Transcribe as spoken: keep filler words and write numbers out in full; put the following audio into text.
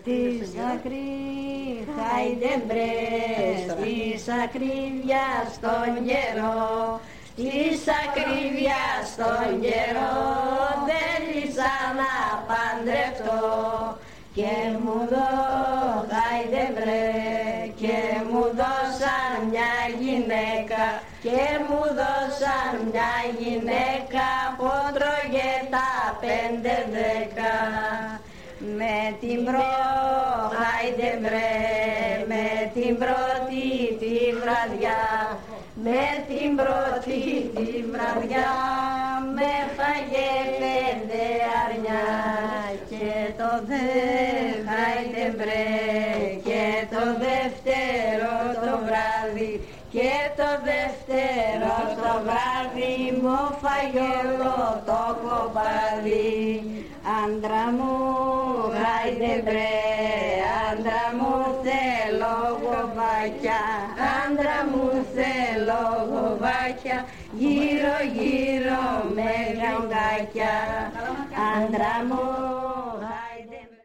Της ακρί χαϊδεμπρές, της ακρίβειας στον καιρό, της ακρίβειας στον καιρό, θέλησα να παντρευτώ. Και μου δω χαϊδεμπρέ, και μου δώσαν μια γυναίκα, και μου δώσαν μια γυναίκα που τρώγε τα πέντε δέκα. Με την πρώτη χαϊδεμπρέ, με την πρώτη τη βραδιά, με την πρώτη τη βραδιά, με φάγε πέντε αρνιά. Και το δε χαϊδεμπρέ, και το δεύτερο το βράδυ, και το δεύτερο το βράδυ μου φάγε όλο το κοπάδι. Άντρα μου χαϊδεμπρέ, άντρα μου θέλω γοβάκια, άντρα μου θέλω γοβάκια, γύρω γύρω με γαγκάκια. Άντρα μου